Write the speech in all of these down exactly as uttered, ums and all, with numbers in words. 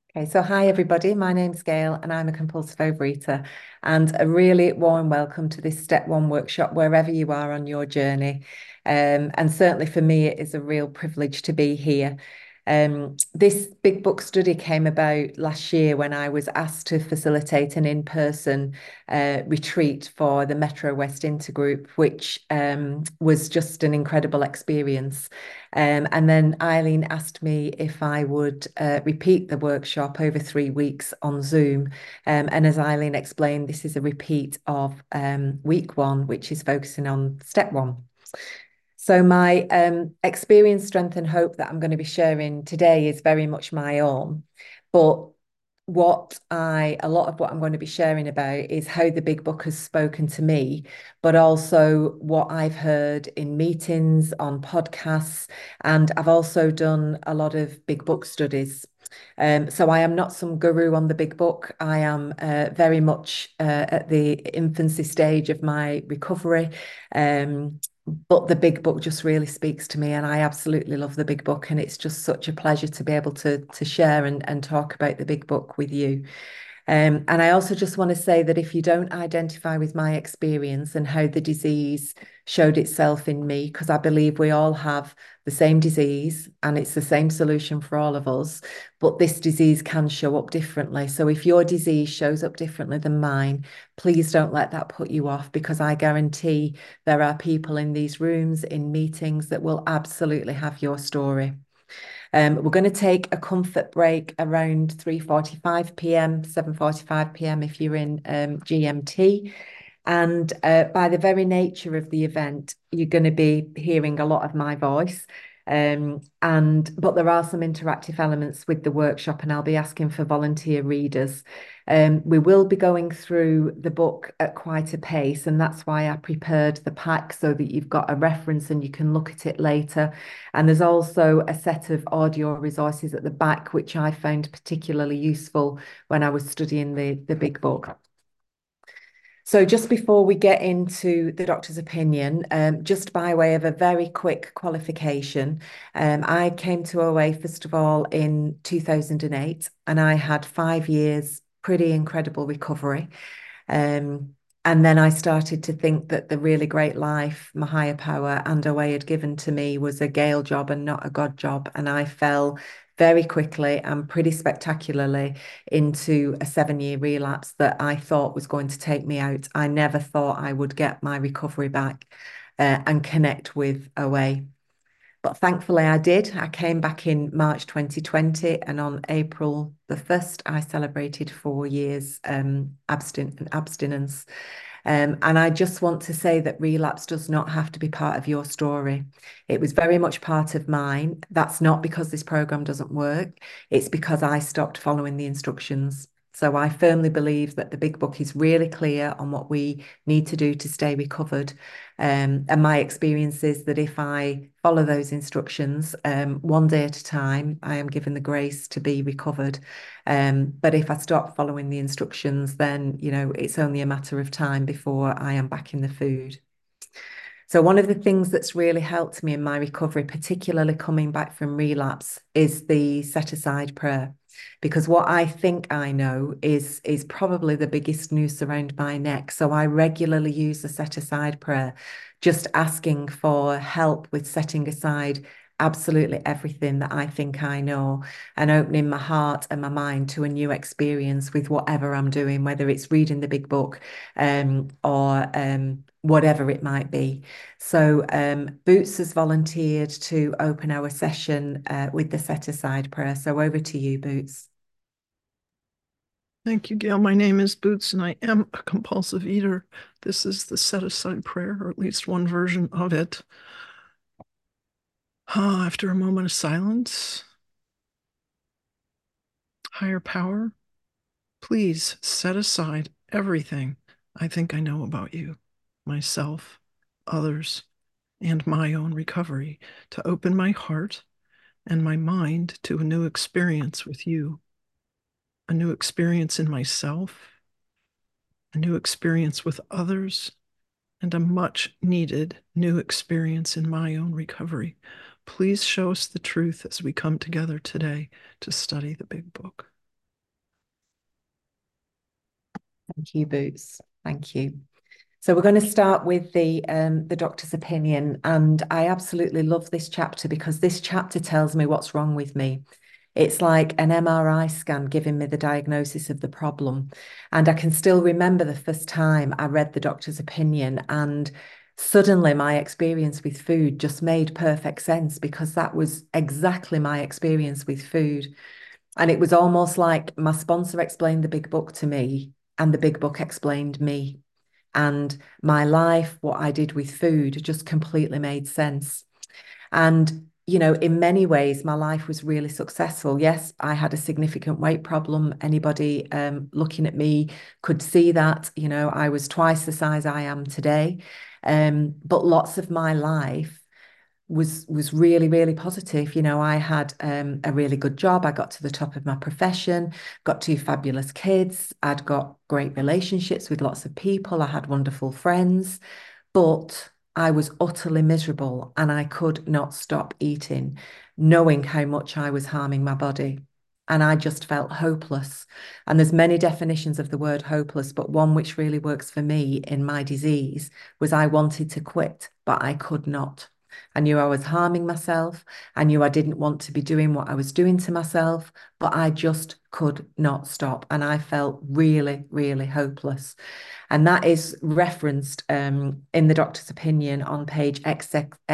Okay, so hi everybody. My name's Gail and I'm a compulsive overeater. And a really warm welcome to this Step One workshop, wherever you are on your journey. Um, and certainly for me, it is a real privilege to be here. Um, this big book study came about last year when I was asked to facilitate an in-person uh, retreat for the Metro West Intergroup, which um, was just an incredible experience. Um, and then Eileen asked me if I would uh, repeat the workshop over three weeks on Zoom. Um, and as Eileen explained, this is a repeat of um, week one, which is focusing on step one. So my um, experience, strength, and hope that I'm going to be sharing today is very much my own. But what I, a lot of what I'm going to be sharing about is how the big book has spoken to me, but also what I've heard in meetings, on podcasts, and I've also done a lot of big book studies. Um, so I am not some guru on the big book. I am uh, very much uh, at the infancy stage of my recovery. Um, but the big book just really speaks to me, and I absolutely love the big book, and it's just such a pleasure to be able to to share and, and talk about the big book with you. Um, and I also just want to say that if you don't identify with my experience and how the disease showed itself in me, because I believe we all have the same disease and it's the same solution for all of us, but this disease can show up differently. So if your disease shows up differently than mine, please don't let that put you off, because I guarantee there are people in these rooms, in meetings, that will absolutely have your story. Um, we're going to take a comfort break around three forty-five p m, seven forty-five p m if you're in um, G M T. And uh, by the very nature of the event, you're going to be hearing a lot of my voice. Um, and but there are some interactive elements with the workshop, and I'll be asking for volunteer readers. Um, we will be going through the book at quite a pace, and that's why I prepared the pack so that you've got a reference and you can look at it later. And there's also a set of audio resources at the back, which I found particularly useful when I was studying the, the big book. So just before we get into the doctor's opinion, um, just by way of a very quick qualification, um, I came to O A first of all in two thousand eight, and I had five years pretty incredible recovery. Um, and then I started to think that the really great life my higher power and O A had given to me was a Gail job and not a God job. And I fell very quickly and pretty spectacularly into a seven year relapse that I thought was going to take me out. I never thought I would get my recovery back uh, and connect with O A. But thankfully, I did. I came back in March twenty twenty, and on April the first, I celebrated four years um, abstin abstinence. Um, and I just want to say that relapse does not have to be part of your story. It was very much part of mine. That's not because this program doesn't work. It's because I stopped following the instructions. So I firmly believe that the big book is really clear on what we need to do to stay recovered. Um, and my experience is that if I follow those instructions um, one day at a time, I am given the grace to be recovered. Um, but if I stop following the instructions, then, you know, it's only a matter of time before I am back in the food. So one of the things that's really helped me in my recovery, particularly coming back from relapse, is the set aside prayer. Because what I think I know is, is probably the biggest noose around my neck. So I regularly use the set aside prayer, just asking for help with setting aside absolutely everything that I think I know, and opening my heart and my mind to a new experience with whatever I'm doing, whether it's reading the big book um, or um, whatever it might be. So um, Boots has volunteered to open our session uh, with the set aside prayer. So over to you, Boots. Thank you, Gail. My name is Boots, and I am a compulsive eater. This is the set aside prayer, or at least one version of it. Ah, after a moment of silence, higher power, please set aside everything I think I know about you, myself, others, and my own recovery to open my heart and my mind to a new experience with you, a new experience in myself, a new experience with others, and a much needed new experience in my own recovery. Please show us the truth as we come together today to study the big book. Thank you, Boots. Thank you. So we're going to start with the um, the doctor's opinion, and I absolutely love this chapter because this chapter tells me what's wrong with me. It's like an M R I scan giving me the diagnosis of the problem. And I can still remember the first time I read the doctor's opinion, and suddenly my experience with food just made perfect sense because that was exactly my experience with food. And it was almost like my sponsor explained the big book to me, and the big book explained me. And my life, what I did with food, just completely made sense. And, you know, in many ways, my life was really successful. Yes, I had a significant weight problem. Anybody um, looking at me could see that. You know, I was twice the size I am today. Um, but lots of my life was was really really positive. You know, I had um, a really good job. I got to the top of my profession, got two fabulous kids. I'd got great relationships with lots of people. I had wonderful friends, but I was utterly miserable and I could not stop eating, knowing how much I was harming my body. And I just felt hopeless. And there's many definitions of the word hopeless, but one which really works for me in my disease was I wanted to quit, but I could not. I knew I was harming myself. I knew I didn't want to be doing what I was doing to myself, but I just could not stop. And I felt really, really hopeless. And that is referenced um, in the doctor's opinion on page X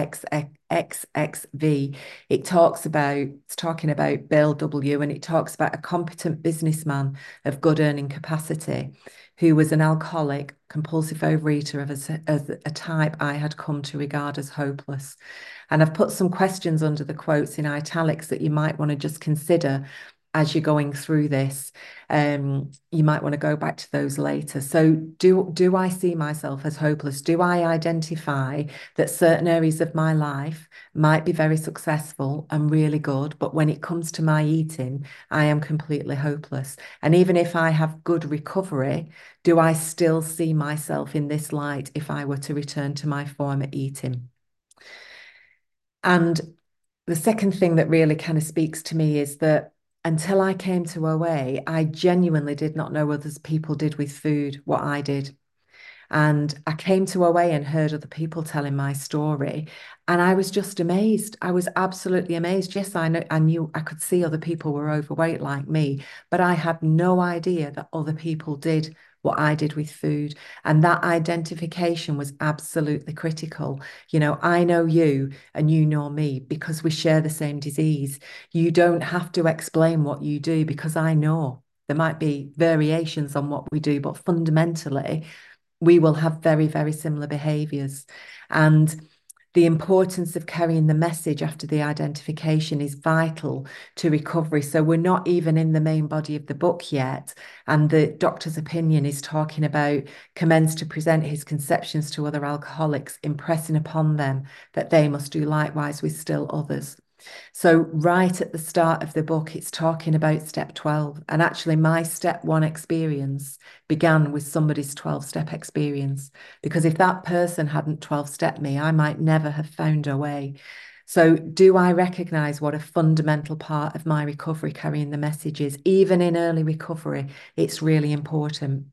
X V. It talks about, it's talking about Bill W, and it talks about a competent businessman of good earning capacity who was an alcoholic, compulsive overeater of a, of a type I had come to regard as hopeless. And I've put some questions under the quotes in italics that you might want to just consider as you're going through this. Um, you might want to go back to those later. So do, do I see myself as hopeless? Do I identify that certain areas of my life might be very successful and really good, but when it comes to my eating, I am completely hopeless? And even if I have good recovery, do I still see myself in this light if I were to return to my former eating? And the second thing that really kind of speaks to me is that until I came to O A, I genuinely did not know others people did with food what I did. And I came to O A and heard other people telling my story. And I was just amazed. I was absolutely amazed. Yes, I know I knew I could see other people were overweight like me, but I had no idea that other people did what I did with food. And that identification was absolutely critical. You know, I know you and you know me because we share the same disease. You don't have to explain what you do because I know. There might be variations on what we do, but fundamentally, we will have very, very similar behaviors. And the importance of carrying the message after the identification is vital to recovery. So we're not even in the main body of the book yet. And the doctor's opinion is talking about commence to present his conceptions to other alcoholics, impressing upon them that they must do likewise with still others. So, right at the start of the book, it's talking about step twelve. And actually, my step one experience began with somebody's twelve step experience. Because if that person hadn't twelve step me, I might never have found a way. So, do I recognize what a fundamental part of my recovery carrying the message is? Even in early recovery, it's really important.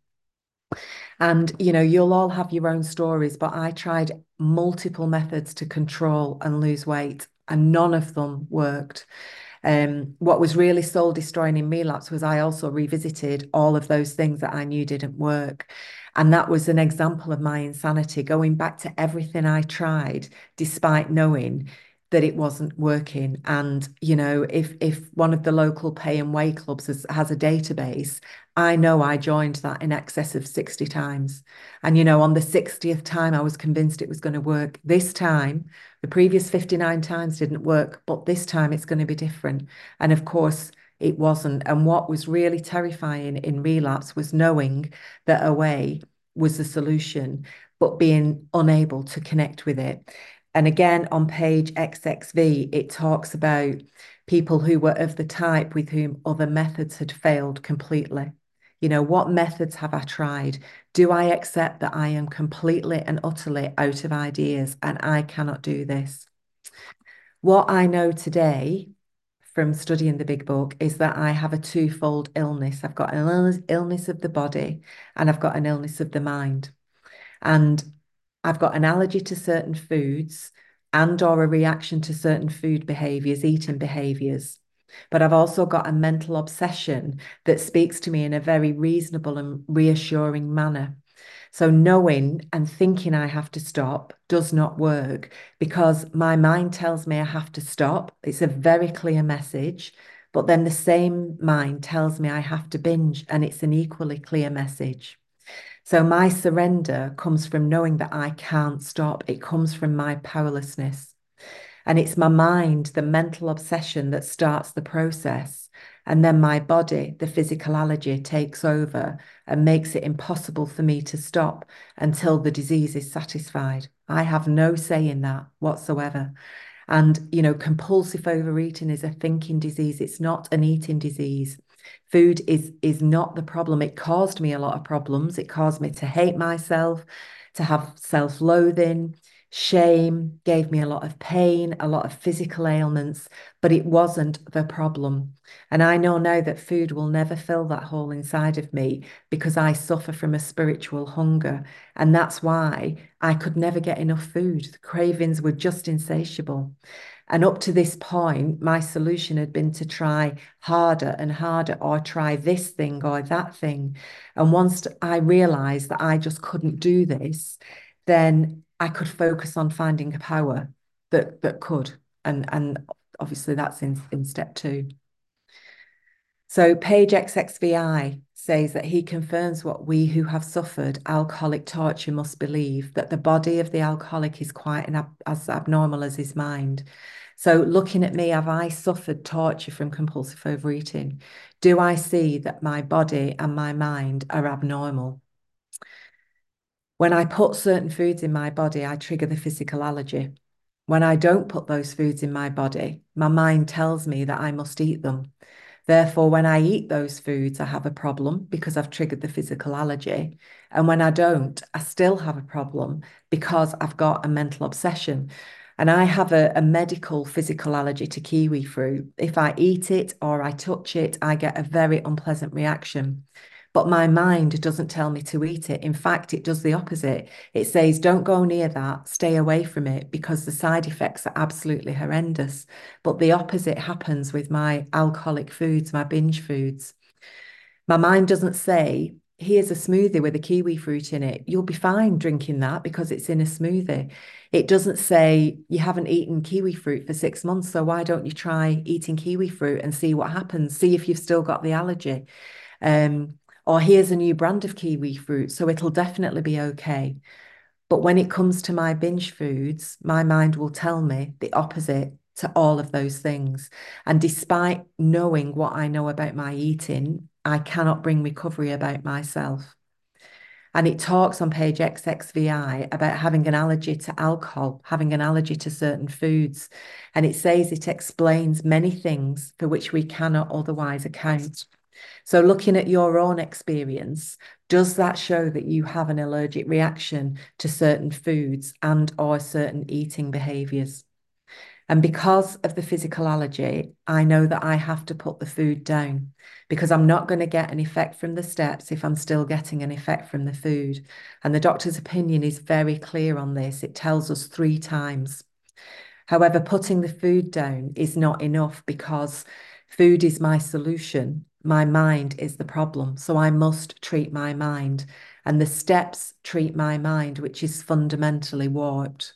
And, you know, you'll all have your own stories, but I tried multiple methods to control and lose weight, and none of them worked. Um, what was really soul destroying in relapse was I also revisited all of those things that I knew didn't work. And that was an example of my insanity, going back to everything I tried, despite knowing that it wasn't working. And, you know, if if one of the local pay and weigh clubs has, has a database, I know I joined that in excess of sixty times. And, you know, on the sixtieth time, I was convinced it was going to work. This time, the previous fifty-nine times didn't work, but this time it's going to be different. And of course, it wasn't. And what was really terrifying in relapse was knowing that O A was the solution, but being unable to connect with it. And again, on page X X V, it talks about people who were of the type with whom other methods had failed completely. You know, what methods have I tried? Do I accept that I am completely and utterly out of ideas and I cannot do this? What I know today from studying the big book is that I have a twofold illness. I've got an illness, illness of the body and I've got an illness of the mind. And I've got an allergy to certain foods and or a reaction to certain food behaviors, eating behaviors. But I've also got a mental obsession that speaks to me in a very reasonable and reassuring manner. So knowing and thinking I have to stop does not work because my mind tells me I have to stop. It's a very clear message. But then the same mind tells me I have to binge, and it's an equally clear message. So my surrender comes from knowing that I can't stop. It comes from my powerlessness. And it's my mind, the mental obsession that starts the process. And then my body, the physical allergy, takes over and makes it impossible for me to stop until the disease is satisfied. I have no say in that whatsoever. And, you know, compulsive overeating is a thinking disease. It's not an eating disease. Food is is not the problem. It caused me a lot of problems. It caused me to hate myself, to have self-loathing, shame, gave me a lot of pain, a lot of physical ailments, but it wasn't the problem. And I know now that food will never fill that hole inside of me because I suffer from a spiritual hunger. And that's why I could never get enough food. The cravings were just insatiable. And up to this point, my solution had been to try harder and harder, or try this thing or that thing. And once I realized that I just couldn't do this, then I could focus on finding a power that that could. And and obviously that's in, in step two. So Page X X V I says that he confirms what we who have suffered alcoholic torture must believe, that the body of the alcoholic is quite an ab as abnormal as his mind. So looking at me, have I suffered torture from compulsive overeating? Do I see that my body and my mind are abnormal? When I put certain foods in my body, I trigger the physical allergy. When I don't put those foods in my body, my mind tells me that I must eat them. Therefore, when I eat those foods, I have a problem because I've triggered the physical allergy. And when I don't, I still have a problem because I've got a mental obsession. And I have a, a medical physical allergy to kiwi fruit. If I eat it or I touch it, I get a very unpleasant reaction. But my mind doesn't tell me to eat it. In fact, it does the opposite. It says, don't go near that, stay away from it, because the side effects are absolutely horrendous. But the opposite happens with my alcoholic foods, my binge foods. My mind doesn't say, here's a smoothie with a kiwi fruit in it. You'll be fine drinking that because it's in a smoothie. It doesn't say, you haven't eaten kiwi fruit for six months, so why don't you try eating kiwi fruit and see what happens? See if you've still got the allergy. Um, or here's a new brand of kiwi fruit, so it'll definitely be okay. But when it comes to my binge foods, my mind will tell me the opposite to all of those things. And despite knowing what I know about my eating, I cannot bring recovery about myself. And it talks on page X X V I about having an allergy to alcohol, having an allergy to certain foods. And it says it explains many things for which we cannot otherwise account. So looking at your own experience, does that show that you have an allergic reaction to certain foods and or certain eating behaviors? And because of the physical allergy, I know that I have to put the food down because I'm not going to get an effect from the steps if I'm still getting an effect from the food. And the doctor's opinion is very clear on this. It tells us three times. However, putting the food down is not enough because food is my solution. My mind is the problem. So I must treat my mind. And the steps treat my mind, which is fundamentally warped.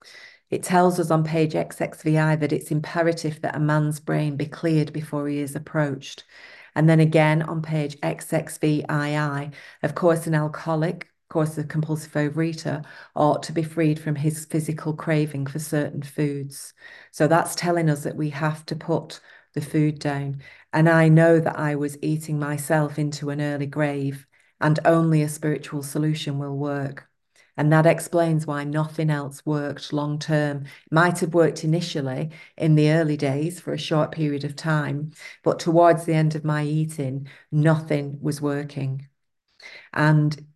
It tells us on page X X V I that it's imperative that a man's brain be cleared before he is approached. And then again on page X X V I I, of course, an alcoholic, of course, a compulsive overeater, ought to be freed from his physical craving for certain foods. So that's telling us that we have to put the food down. And I know that I was eating myself into an early grave, and only a spiritual solution will work. And that explains why nothing else worked long term. Might have worked initially in the early days for a short period of time, but towards the end of my eating, nothing was working. And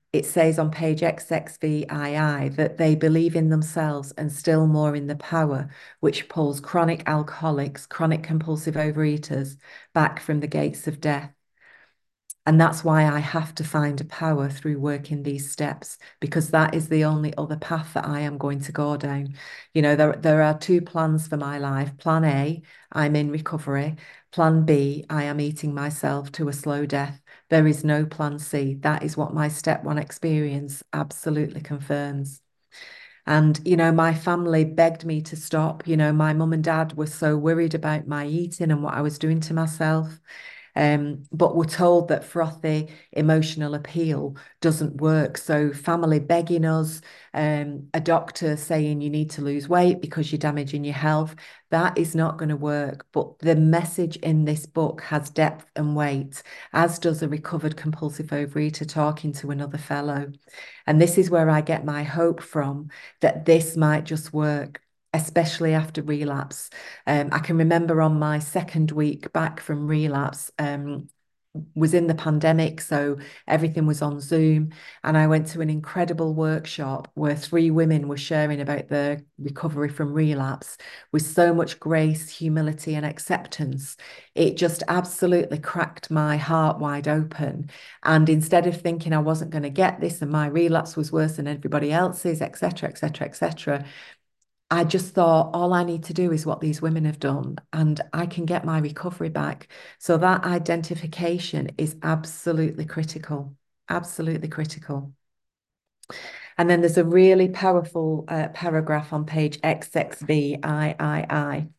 it says on page X X V I I that they believe in themselves and still more in the power which pulls chronic alcoholics, chronic compulsive overeaters back from the gates of death. And that's why I have to find a power through working these steps, because that is the only other path that I am going to go down. You know, there, there are two plans for my life. Plan A, I'm in recovery. Plan B, I am eating myself to a slow death. There is no plan C. That is what my step one experience absolutely confirms. And, you know, my family begged me to stop. You know, my mum and dad were so worried about my eating and what I was doing to myself. Um, but we're told that frothy emotional appeal doesn't work. So family begging us, um, a doctor saying you need to lose weight because you're damaging your health, that is not going to work. But the message in this book has depth and weight, as does a recovered compulsive overeater talking to another fellow. And this is where I get my hope from, that this might just work, especially after relapse. Um, I can remember on my second week back from relapse, um, was in the pandemic, so everything was on Zoom. And I went to an incredible workshop where three women were sharing about their recovery from relapse with so much grace, humility, and acceptance. It just absolutely cracked my heart wide open. And instead of thinking I wasn't going to get this and my relapse was worse than everybody else's, et cetera, et cetera, et cetera, I just thought all I need to do is what these women have done, and I can get my recovery back. So that identification is absolutely critical, absolutely critical. And then there's a really powerful uh, paragraph on page X X V I I I.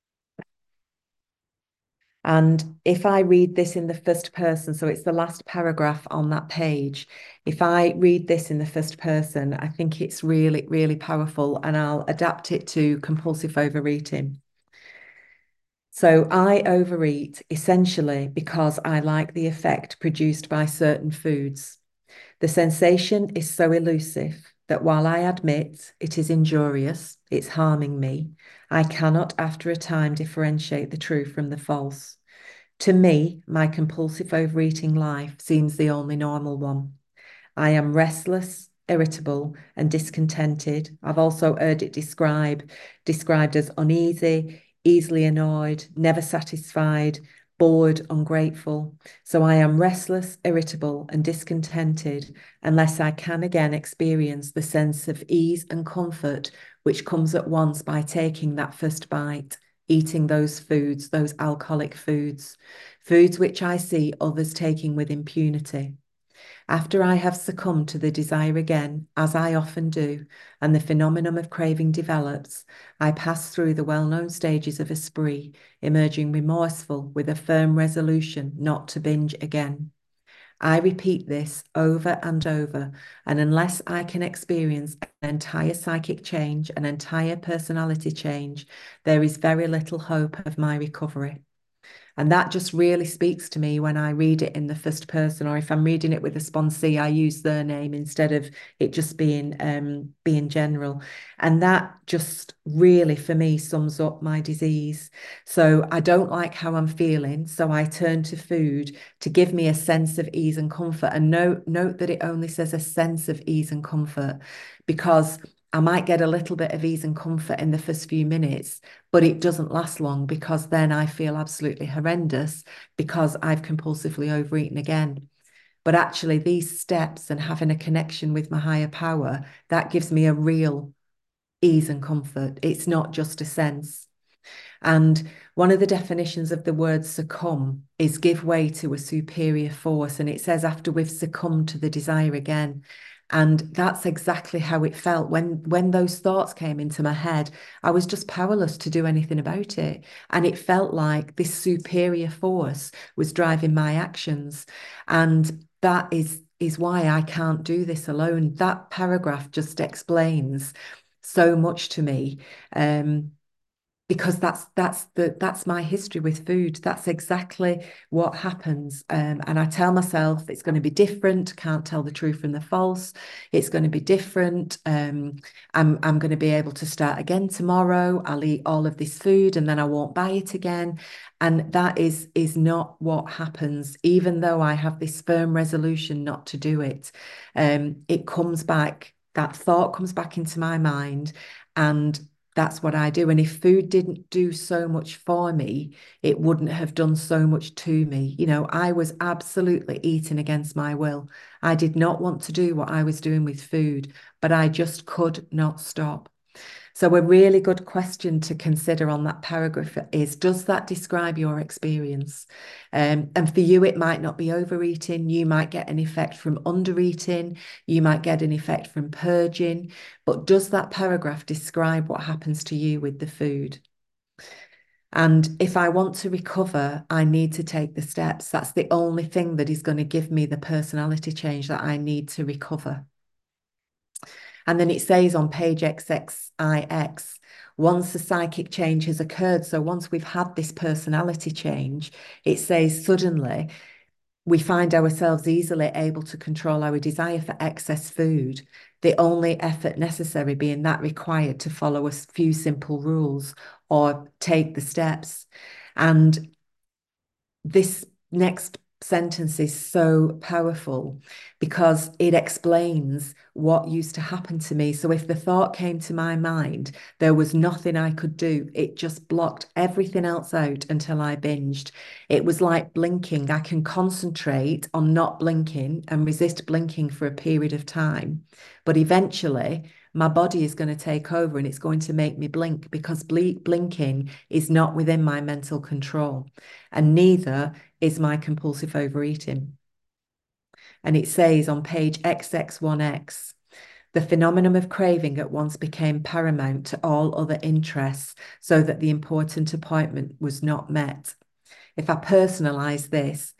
And if I read this in the first person, so it's the last paragraph on that page, if I read this in the first person, I think it's really, really powerful, and I'll adapt it to compulsive overeating. So I overeat essentially because I like the effect produced by certain foods. The sensation is so elusive that while I admit it is injurious, it's harming me, I cannot after a time differentiate the true from the false. To me, my compulsive overeating life seems the only normal one. I am restless, irritable, and discontented. I've also heard it described described as uneasy, easily annoyed, never satisfied, bored, ungrateful. So I am restless, irritable, and discontented unless I can again experience the sense of ease and comfort which comes at once by taking that first bite, eating those foods, those alcoholic foods, foods which I see others taking with impunity. After I have succumbed to the desire again, as I often do, and the phenomenon of craving develops, I pass through the well-known stages of a spree, emerging remorseful with a firm resolution not to binge again. I repeat this over and over, and unless I can experience an entire psychic change, an entire personality change, there is very little hope of my recovery. And that just really speaks to me when I read it in the first person, or if I'm reading it with a sponsee, I use their name instead of it just being um, being general. And that just really, for me, sums up my disease. So I don't like how I'm feeling, so I turn to food to give me a sense of ease and comfort. And note, note that it only says a sense of ease and comfort, because I might get a little bit of ease and comfort in the first few minutes, but it doesn't last long, because then I feel absolutely horrendous because I've compulsively overeaten again. But actually, these steps and having a connection with my higher power, that gives me a real ease and comfort. It's not just a sense. And one of the definitions of the word succumb is give way to a superior force. And it says after we've succumbed to the desire again. And that's exactly how it felt when when those thoughts came into my head. I was just powerless to do anything about it. And it felt like this superior force was driving my actions. And that is is why I can't do this alone. That paragraph just explains so much to me. Um, because that's that's the that's my history with food. That's exactly what happens. Um, and I tell myself it's going to be different. Can't tell the true from the false. It's going to be different. Um, I'm I'm going to be able to start again tomorrow. I'll eat all of this food and then I won't buy it again. And that is is not what happens. Even though I have this firm resolution not to do it, um, it comes back. That thought comes back into my mind, and that's what I do. And if food didn't do so much for me, it wouldn't have done so much to me. You know, I was absolutely eating against my will. I did not want to do what I was doing with food, but I just could not stop. So, a really good question to consider on that paragraph is, does that describe your experience? Um, and for you, it might not be overeating. You might get an effect from undereating. You might get an effect from purging. But does that paragraph describe what happens to you with the food? And if I want to recover, I need to take the steps. That's the only thing that is going to give me the personality change that I need to recover. And then it says on page X X I X, once the psychic change has occurred, so once we've had this personality change, it says suddenly we find ourselves easily able to control our desire for excess food, the only effort necessary being that required to follow a few simple rules or take the steps. And this next sentence is so powerful because it explains what used to happen to me. So if the thought came to my mind, there was nothing I could do. It just blocked everything else out until I binged. It was like blinking. I can concentrate on not blinking and resist blinking for a period of time. But eventually, my body is going to take over and it's going to make me blink because ble blinking is not within my mental control. And neither is my compulsive overeating. And it says on page X X one X, the phenomenon of craving at once became paramount to all other interests, so that the important appointment was not met. If I personalize this,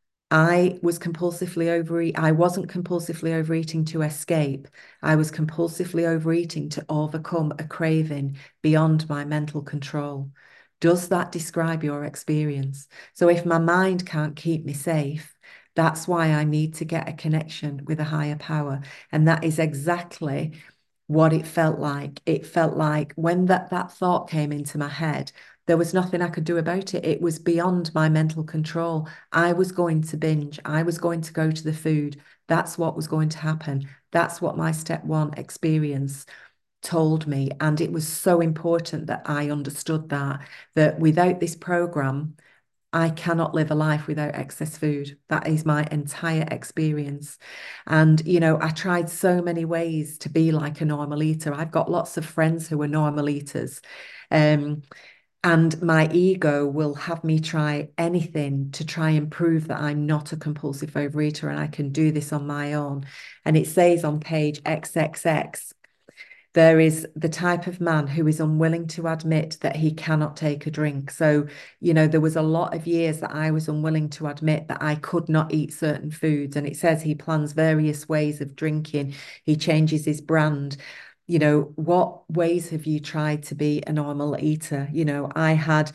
I was compulsively overeat. I wasn't compulsively overeating to escape. I was compulsively overeating to overcome a craving beyond my mental control. Does that describe your experience? So if my mind can't keep me safe, that's why I need to get a connection with a higher power. And that is exactly what it felt like. It felt like when that, that thought came into my head, there was nothing I could do about it. It was beyond my mental control. I was going to binge. I was going to go to the food. That's what was going to happen. That's what my step one experience told me. And it was so important that I understood that, that without this program, I cannot live a life without excess food. That is my entire experience. And, you know, I tried so many ways to be like a normal eater. I've got lots of friends who are normal eaters. Um, and my ego will have me try anything to try and prove that I'm not a compulsive overeater and I can do this on my own. And it says on page X X X, there is the type of man who is unwilling to admit that he cannot take a drink. So, you know, there was a lot of years that I was unwilling to admit that I could not eat certain foods. And it says he plans various ways of drinking. He changes his brand. You know, what ways have you tried to be a normal eater? You know, I had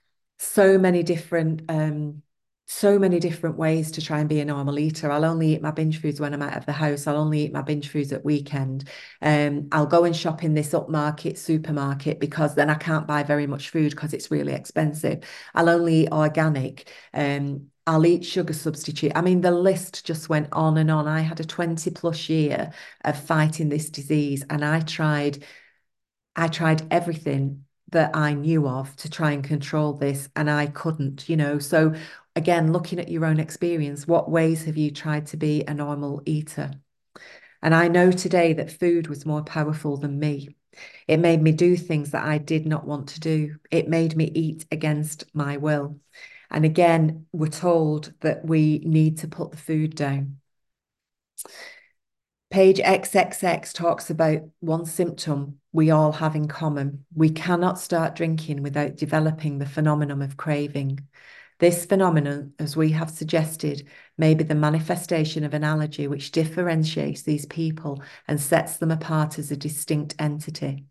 so many different um so many different ways to try and be a normal eater. I'll only eat my binge foods when I'm out of the house. I'll only eat my binge foods at weekend. Um, I'll go and shop in this upmarket supermarket because then I can't buy very much food because it's really expensive. I'll only eat organic. Um, I'll eat sugar substitute. I mean, the list just went on and on. I had a twenty plus year of fighting this disease, and I tried I tried everything that I knew of to try and control this, and I couldn't, you know. So, again, looking at your own experience, what ways have you tried to be a normal eater? And I know today that food was more powerful than me. It made me do things that I did not want to do. It made me eat against my will. And again, we're told that we need to put the food down. Page X X X talks about one symptom we all have in common. We cannot start drinking without developing the phenomenon of craving. This phenomenon, as we have suggested, may be the manifestation of an allergy which differentiates these people and sets them apart as a distinct entity.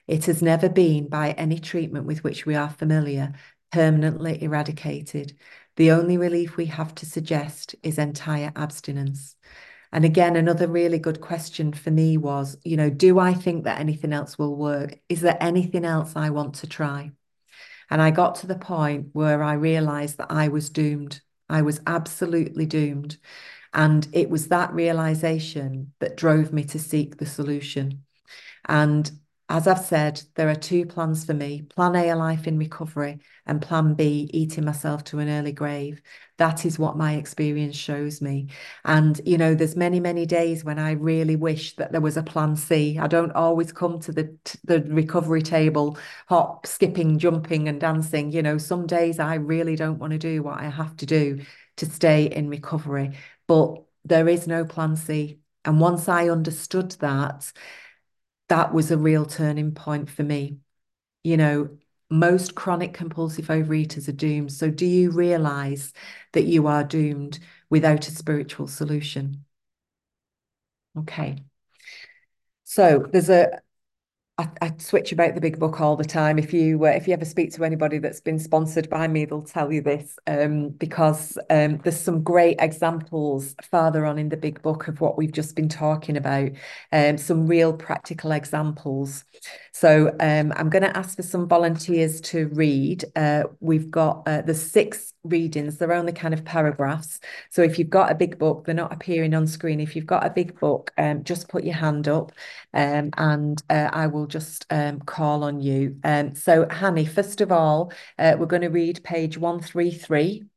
It has never been, by any treatment with which we are familiar, permanently eradicated. The only relief we have to suggest is entire abstinence. And again, another really good question for me was, you know, do I think that anything else will work? Is there anything else I want to try? And I got to the point where I realized that I was doomed. I was absolutely doomed. And it was that realization that drove me to seek the solution. And as I've said, there are two plans for me: plan A, a life in recovery, and plan B, eating myself to an early grave. That is what my experience shows me. And, you know, there's many, many days when I really wish that there was a plan C. I don't always come to the, the recovery table, hop, skipping, jumping, and dancing. You know, some days I really don't want to do what I have to do to stay in recovery. But there is no plan C. And once I understood that, that was a real turning point for me. You know, most chronic compulsive overeaters are doomed. So do you realize that you are doomed without a spiritual solution? Okay. So there's a I, I switch about the big book all the time. If you uh, if you ever speak to anybody that's been sponsored by me, they'll tell you this, um, because um, there's some great examples farther on in the big book of what we've just been talking about, um, some real practical examples. So um, I'm going to ask for some volunteers to read. Uh, we've got uh, the six readings. They're only kind of paragraphs. So if you've got a big book, they're not appearing on screen. If you've got a big book, um, just put your hand up, um, and uh, I will just um, call on you. Um, so Hanny, first of all, uh, we're going to read page one thirty-three.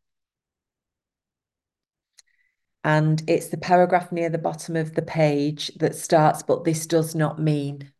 And it's the paragraph near the bottom of the page that starts, "But this does not mean."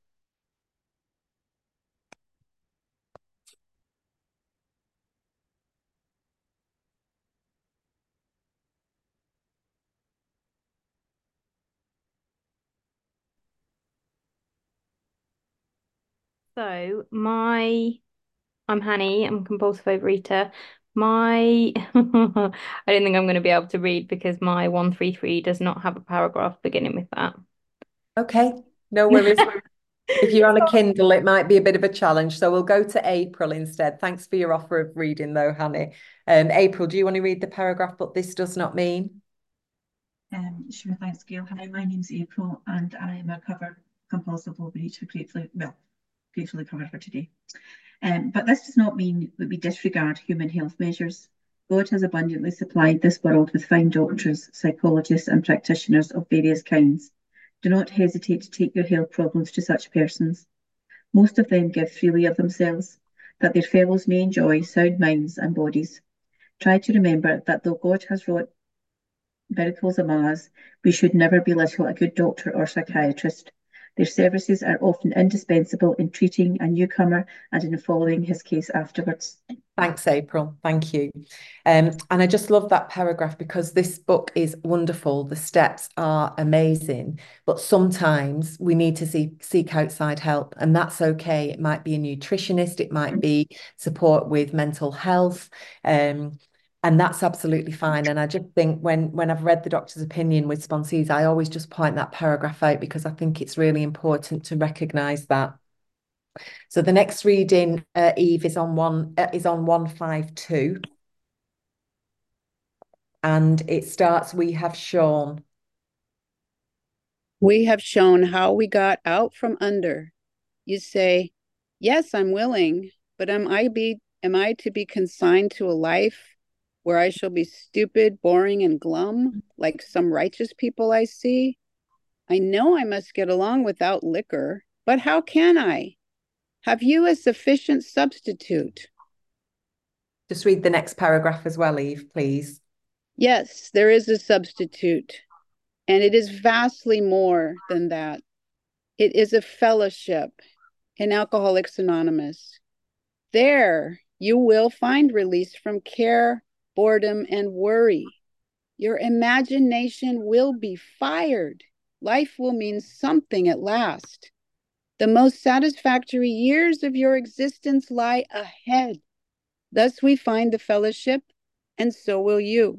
So my, I'm Hanny, I'm a compulsive overeater. My, I don't think I'm going to be able to read because my one three three does not have a paragraph beginning with that. Okay, no worries. If you're on a Kindle, it might be a bit of a challenge. So we'll go to April instead. Thanks for your offer of reading though, Hanny. Um, April, do you want to read the paragraph, "But this does not mean"? Um, sure, thanks, Gail. Hi, my name's April, and I am a cover compulsive overeater, gratefully, well, gratefully covered for today. Um, but this does not mean that we disregard human health measures. God has abundantly supplied this world with fine doctors, psychologists, and practitioners of various kinds. Do not hesitate to take your health problems to such persons. Most of them give freely of themselves, that their fellows may enjoy sound minds and bodies. Try to remember that though God has wrought miracles among us, we should never belittle a good doctor or psychiatrist. Their services are often indispensable in treating a newcomer and in following his case afterwards. Thanks, April. Thank you. Um, and I just love that paragraph because this book is wonderful. The steps are amazing, but sometimes we need to see, seek outside help, and that's okay. It might be a nutritionist, it might be support with mental health, um, and that's absolutely fine. And I just think when when I've read the doctor's opinion with sponsees, I always just point that paragraph out because I think it's really important to recognise that. So the next reading, uh, Eve, is on one uh, is on one five two, and it starts, "We have shown." We have shown how we got out from under. You say, yes, I'm willing, but am I be am I to be consigned to a life where I shall be stupid, boring, and glum, like some righteous people I see? I know I must get along without liquor, but how can I? Have you a sufficient substitute? Just read the next paragraph as well, Eve, please. Yes, there is a substitute, and it is vastly more than that. It is a fellowship in Alcoholics Anonymous. There you will find release from care, boredom, and worry. Your imagination will be fired. Life will mean something at last. The most satisfactory years of your existence lie ahead. Thus we find the fellowship, and so will you.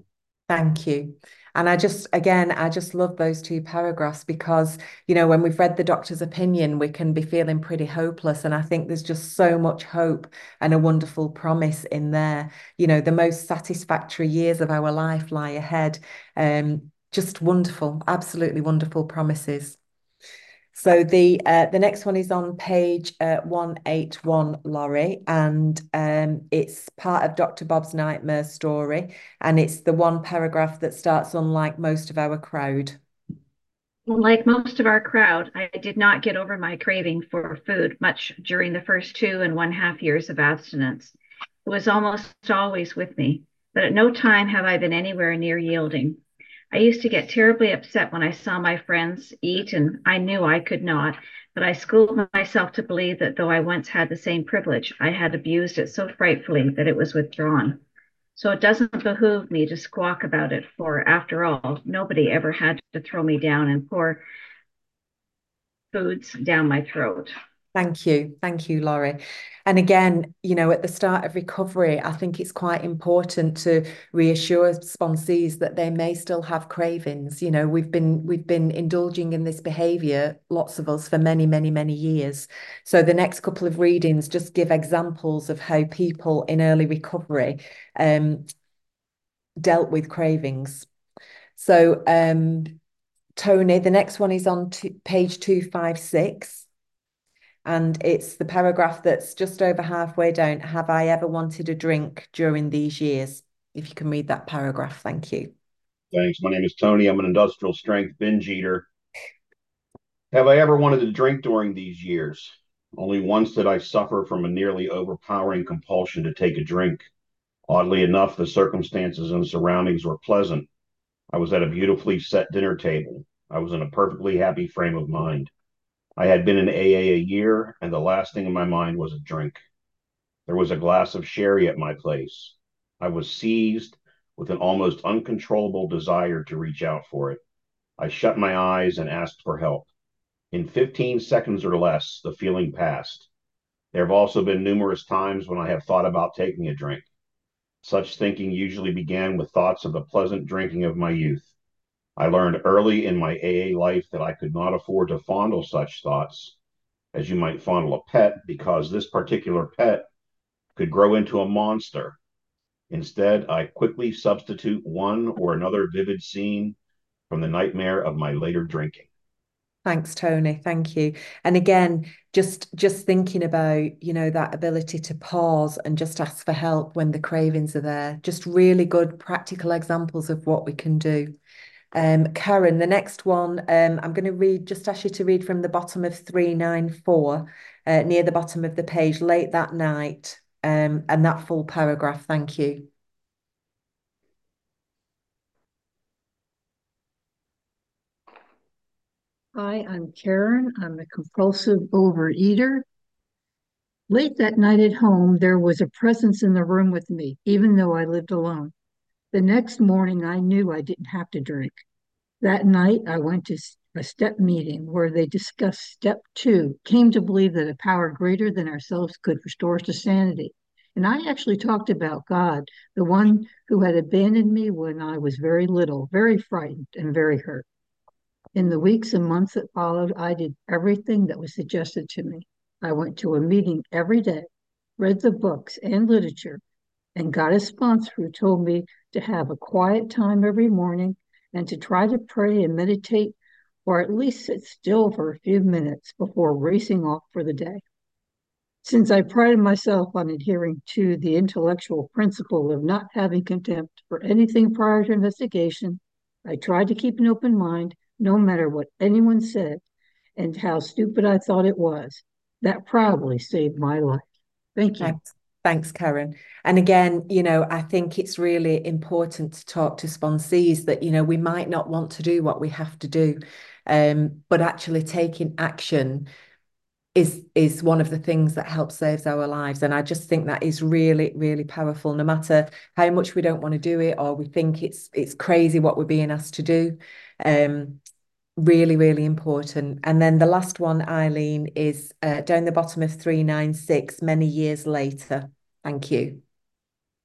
Thank you. And I just, again, I just love those two paragraphs because, you know, when we've read the doctor's opinion, we can be feeling pretty hopeless. And I think there's just so much hope and a wonderful promise in there. You know, the most satisfactory years of our life lie ahead. Um, just wonderful, absolutely wonderful promises. So the uh, the next one is on page uh, one eighty-one, Laurie, and um, it's part of Doctor Bob's Nightmare Story, and it's the one paragraph that starts unlike most of our crowd. Like most of our crowd, I did not get over my craving for food much during the first two and one half years of abstinence. It was almost always with me, but at no time have I been anywhere near yielding. I used to get terribly upset when I saw my friends eat, and I knew I could not, but I schooled myself to believe that though I once had the same privilege, I had abused it so frightfully that it was withdrawn. So it doesn't behoove me to squawk about it, for after all, nobody ever had to throw me down and pour foods down my throat. Thank you. Thank you, Laurie. And again, you know, at the start of recovery, I think it's quite important to reassure sponsees that they may still have cravings. You know, we've been we've been indulging in this behavior, lots of us, for many, many, many years. So the next couple of readings just give examples of how people in early recovery um, dealt with cravings. So um, Tony, the next one is on page two fifty-six. And it's the paragraph that's just over halfway down. Have I ever wanted a drink during these years? If you can read that paragraph, thank you. Thanks. My name is Tony. I'm an industrial strength binge eater. Have I ever wanted to drink during these years? Only once did I suffer from a nearly overpowering compulsion to take a drink. Oddly enough, the circumstances and surroundings were pleasant. I was at a beautifully set dinner table. I was in a perfectly happy frame of mind. I had been in A A a year, and the last thing in my mind was a drink. There was a glass of sherry at my place. I was seized with an almost uncontrollable desire to reach out for it. I shut my eyes and asked for help. In fifteen seconds or less, the feeling passed. There have also been numerous times when I have thought about taking a drink. Such thinking usually began with thoughts of the pleasant drinking of my youth. I learned early in my A A life that I could not afford to fondle such thoughts, as you might fondle a pet, because this particular pet could grow into a monster. Instead, I quickly substitute one or another vivid scene from the nightmare of my later drinking. Thanks, Tony. Thank you. And again, just just thinking about, you know, that ability to pause and just ask for help when the cravings are there. Just really good practical examples of what we can do. Um, Karen, the next one, um, I'm going to read, just ask you to read from the bottom of three ninety-four, uh, near the bottom of the page, late that night, um, and that full paragraph. Thank you. Hi, I'm Karen. I'm a compulsive overeater. Late that night at home, there was a presence in the room with me, even though I lived alone. The next morning, I knew I didn't have to drink. That night, I went to a step meeting where they discussed step two, came to believe that a power greater than ourselves could restore us to sanity. And I actually talked about God, the one who had abandoned me when I was very little, very frightened, and very hurt. In the weeks and months that followed, I did everything that was suggested to me. I went to a meeting every day, read the books and literature, and got a sponsor who told me to have a quiet time every morning and to try to pray and meditate, or at least sit still for a few minutes before racing off for the day. Since I prided myself on adhering to the intellectual principle of not having contempt for anything prior to investigation, I tried to keep an open mind no matter what anyone said and how stupid I thought it was. That probably saved my life. Thank you. Thanks. Thanks, Karen. And again, you know, I think it's really important to talk to sponsees that, you know, we might not want to do what we have to do, um, but actually taking action is is one of the things that helps saves our lives. And I just think that is really, really powerful, no matter how much we don't want to do it or we think it's it's crazy what we're being asked to do. Um, really, really important. And then the last one, Eileen, is uh, down the bottom of three ninety-six, many years later. Thank you.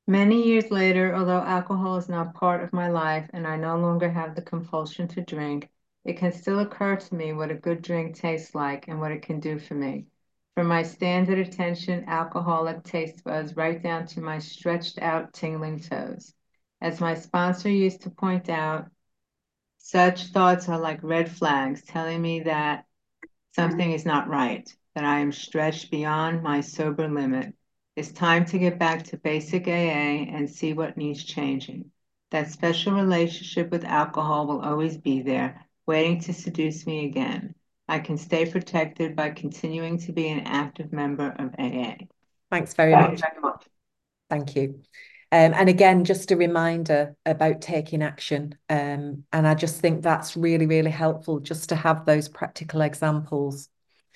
Many years later, although alcohol is now part of my life and I no longer have the compulsion to drink, it can still occur to me what a good drink tastes like and what it can do for me. From my standard attention alcoholic taste buds right down to my stretched out tingling toes. As my sponsor used to point out, such thoughts are like red flags telling me that something is not right, that I am stretched beyond my sober limit. It's time to get back to basic A A and see what needs changing. That special relationship with alcohol will always be there, waiting to seduce me again. I can stay protected by continuing to be an active member of A A. Thanks very much. Thank you. Um, and again, just a reminder about taking action. Um, and I just think that's really, really helpful just to have those practical examples.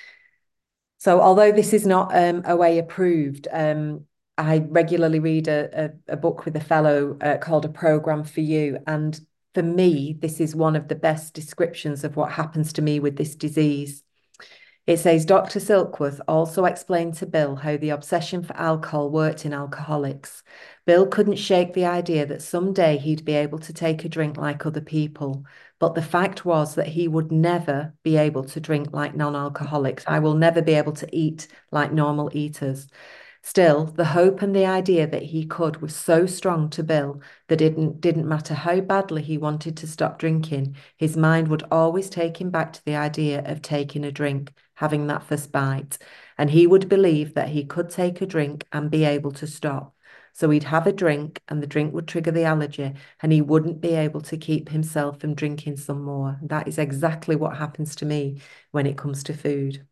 So although this is not um, O A approved, um, I regularly read a, a, a book with a fellow uh, called A Program for You. And for me, this is one of the best descriptions of what happens to me with this disease. It says, Doctor Silkworth also explained to Bill how the obsession for alcohol worked in alcoholics. Bill couldn't shake the idea that someday he'd be able to take a drink like other people. But the fact was that he would never be able to drink like non-alcoholics. I will never be able to eat like normal eaters. Still, the hope and the idea that he could was so strong to Bill that it didn't, didn't matter how badly he wanted to stop drinking, his mind would always take him back to the idea of taking a drink, having that first bite. And he would believe that he could take a drink and be able to stop. So he'd have a drink and the drink would trigger the allergy and he wouldn't be able to keep himself from drinking some more. That is exactly what happens to me when it comes to food.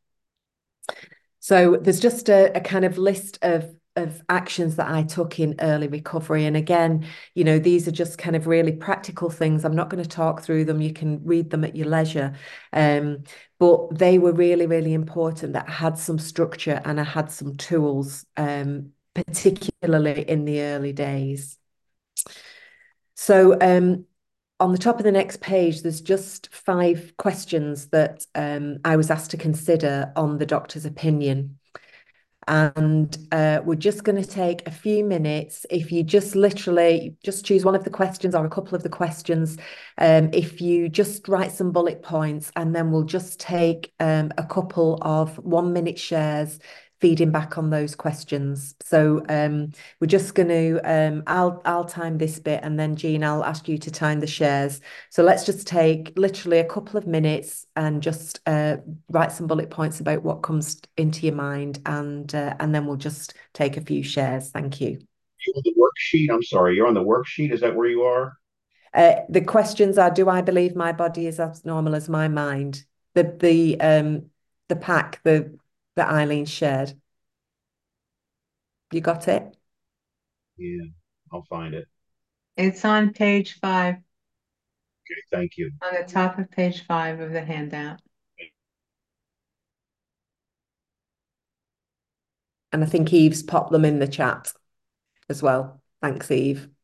So there's just a, a kind of list of of actions that I took in early recovery. And again, you know, these are just kind of really practical things. I'm not going to talk through them. You can read them at your leisure. Um, but they were really, really important that I had some structure and I had some tools, um, particularly in the early days. So um, on the top of the next page, there's just five questions that um, I was asked to consider on the doctor's opinion. And uh, we're just going to take a few minutes. If you just literally just choose one of the questions or a couple of the questions, um, if you just write some bullet points, and then we'll just take um, a couple of one minute shares feeding back on those questions. So um, we're just going to, um, I'll, I'll time this bit and then Jean, I'll ask you to time the shares. So let's just take literally a couple of minutes and just uh, write some bullet points about what comes into your mind, and uh, and then we'll just take a few shares. Thank you. You're on the worksheet. I'm sorry. You're on the worksheet. Is that where you are? Uh, the questions are, do I believe my body is as normal as my mind? The the um the pack the that Eileen shared. You got it? Yeah, I'll find it. It's on page five, Okay, thank you. on the top of page five of the handout. And I think Eve's popped them in the chat as well. Thanks, Eve.